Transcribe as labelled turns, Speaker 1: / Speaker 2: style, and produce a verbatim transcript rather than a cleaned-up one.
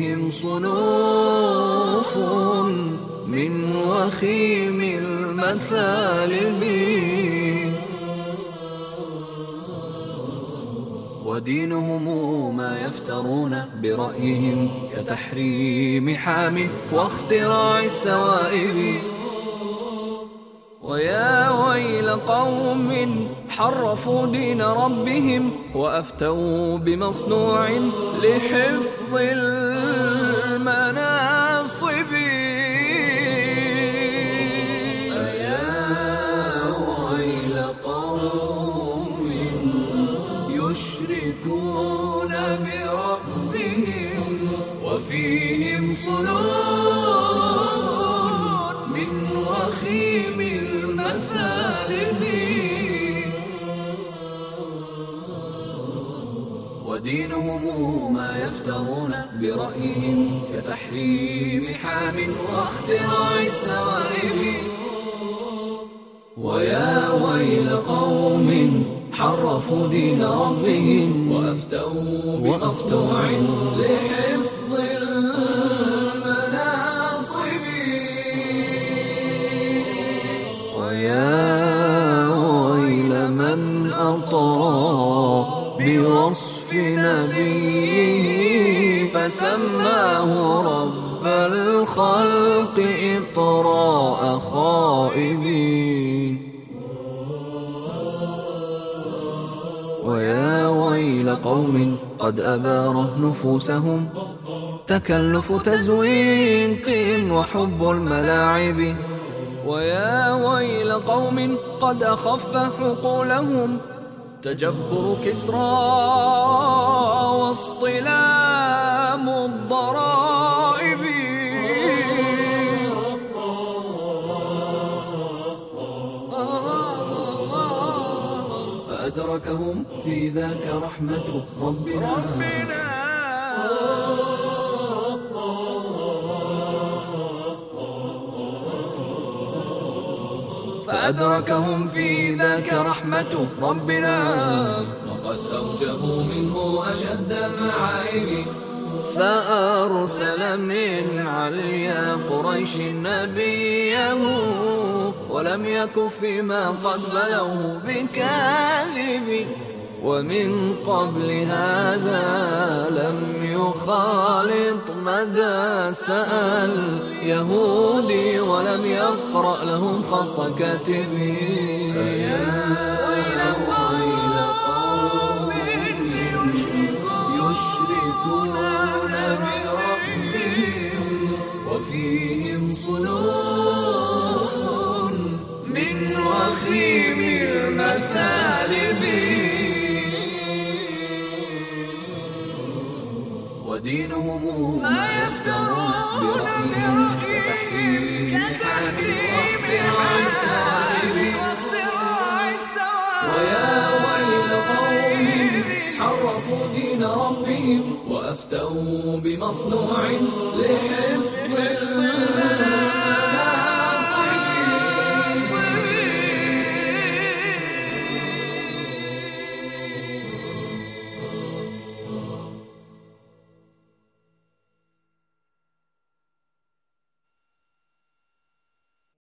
Speaker 1: وفيهم صنوف من وخيم المثالب، ودينهم ما يفترون برأيهم كتحريم حام واختراع السوائب. ويا ويل قوم حرفوا دين ربهم وأفتوا بمصنوع لحفظ المناصب. فيا ويل قوم يشركون بربهم وفيهم صنوف من وخيم المثالب، ودينهم ما يفترون برأيهم كتحريم حام واختراع السوائب. ويا ويل قوم حرفوا دين ربهم وأفتوا بمصنوع لحفظ المناصب. ويا ويل من أطاع بوصف نبيه فسماه رب الخلق إطراء خائبين. ويا ويل قوم قد أباره نفوسهم تكلف تزويق وحب الملاعب. ويا ويل قوم قد أخف حقولهم تجبر كسرى واصطلام الضرائب. فأدركهم في ذاك رحمة ربنا, ربنا فأدركهم في ذاك رحمة ربنا وقد أوجبوا منه أشد المعايب. فأرسل من عليا قريش نبيه ولم يك فيما قد بلوه بكاذب. ومن قبل هذا لم يخالط مدى سأل يهودي ولم يقرأ لهم خط كاتبي. فيا ويل قوم يشركون بربهم وفيهم صنوف من وخيم المثالب، ودينهم ما يفترون برأيهم كتحريم حام واختراع السوائب. ويا ويل قوم حرفوا دين ربهم وأفتوا بمصنوع لحفظ